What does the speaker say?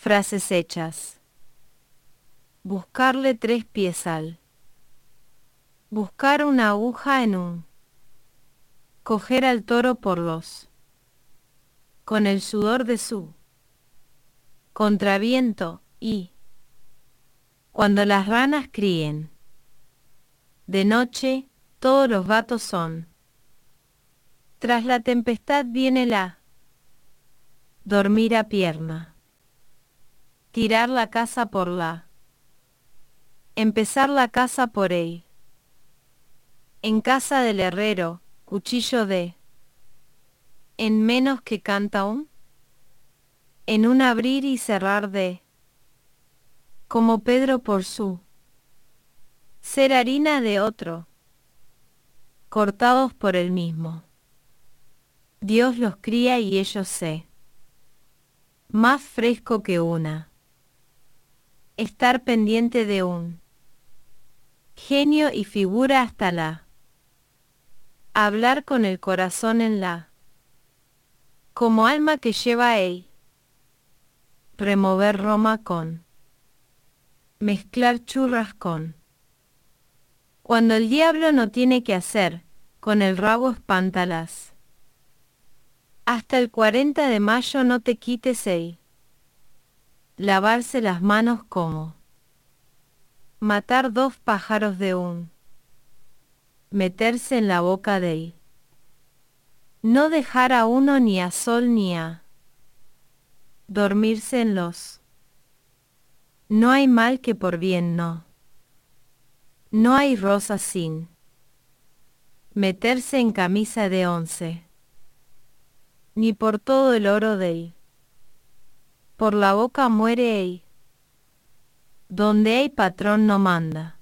Frases hechas. Buscarle 3 pies al. Buscar una aguja en un. Coger al toro por los. Con el sudor de su. Contraviento, y. Cuando las ranas críen. De noche, todos los gatos son. Tras la tempestad viene la. Dormir a pierna. Tirar la casa por la. Empezar la casa por él. En casa del herrero, cuchillo de. En menos que canta un. En un abrir y cerrar de. Como Pedro por su. Ser harina de otro. Cortados por el mismo. Dios los cría y ellos se. Más fresco que una. Estar pendiente de un. Genio y figura hasta la. Hablar con el corazón en la. Como alma que lleva él. Remover Roma con. Mezclar churras con. Cuando el diablo no tiene que hacer, con el rabo espántalas. Hasta el 40 de mayo no te quites el. Lavarse las manos como. Matar 2 pájaros de un. Meterse en la boca de él. No dejar a uno ni a sol ni a. Dormirse en los. No hay mal que por bien no. No hay rosa sin. Meterse en camisa de 11. Ni por todo el oro de él. Por la boca muere él. Donde hay patrón no manda.